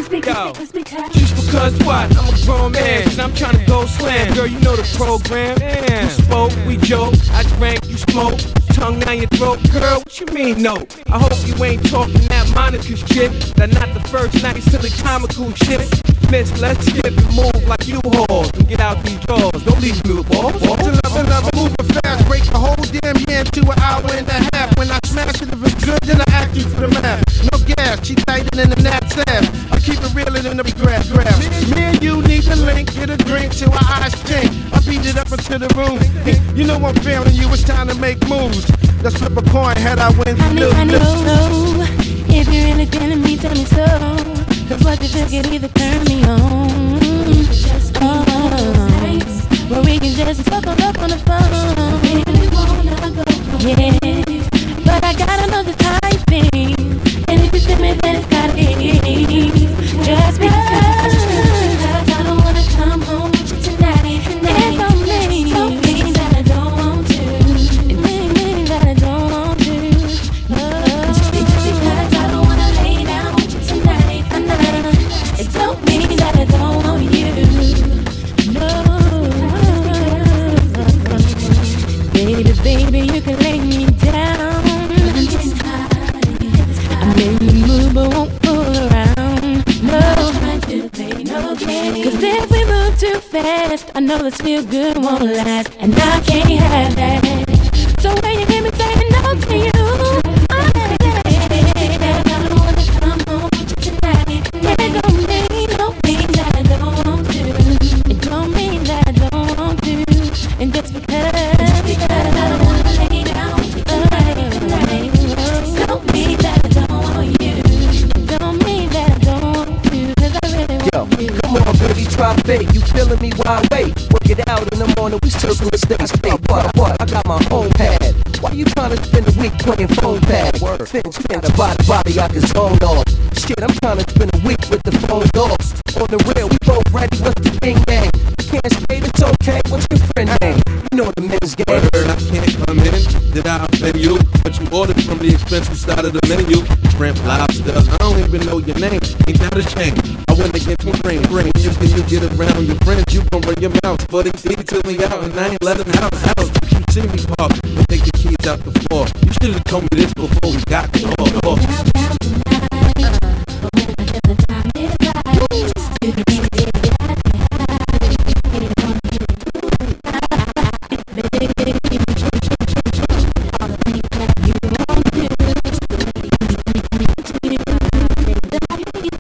Yo, just because what? I'm a grown man and I'm trying to go slam. Girl, you know the program. You spoke, we joke. I drank, you smoke. Tongue down your throat. Girl, what you mean no? I hope you ain't talking that Monica's shit. That not the first night silly comical shit. Miss, let's skip and move like you whores and get out these drawers. Don't leave me with balls. Love, moving fast, break the whole damn year into an hour and a half. When I smash it, if it's good, then I ask you for the math. No gas, she tighter than the gnat's ass. I keep it realer than the grab. Me and you need to link, get a drink till our eyes stink. I beat it up into the room. You know I'm feeling you, it's time to make moves. Let's flip a coin, head I win. I know, if you're really feeling me, tell me so. Cause what you feel can either turn me on. Where we can just fuck on up on the phone. Really wanna go. Yeah, but I gotta know the timing. And if you feel me, then it's gotta be. Just because I don't wanna come home with you tonight. It don't mean that I don't want to. It mean that I don't want to. Just because I don't wanna lay down with you tonight. It don't mean that I don't want you. No. Baby, you can lay me down. I made you move, but won't fool around. No, cause if we move too fast, I know this feel good won't last, and I can't have that. So when you hear me saying no to you, I'm saying that I don't wanna come home with you tonight. It don't mean that I don't want to. It don't mean that I don't want to. And just because I don't wanna lay down with you tonight. Don't mean that I don't want you. Don't mean that I don't want you. Cause I really want you. Come on, baby, try bait. You feeling me? Why wait? Work it out in the morning. We circle the stage. What? I got my home pad. Why you trying to spend a week playing phone tag? Spin the body, I can zone off. Shit, I'm trying to spend a week with the phone off. On the real, we both ready. What's the thing, gang? You can't skate, it's okay. What's your friend name? You know the men's game. Word, I can't come in. Did I offend you? But you ordered from the expensive side of the menu. Shrimp, lobster, I don't even know your name. Ain't that a shame? I went to get some ring. You get around your friends, you gon' run your mouth. But it's easy to me out, and I ain't let him out. You see me park and take the keys out the floor. You should've told me this before we got caught.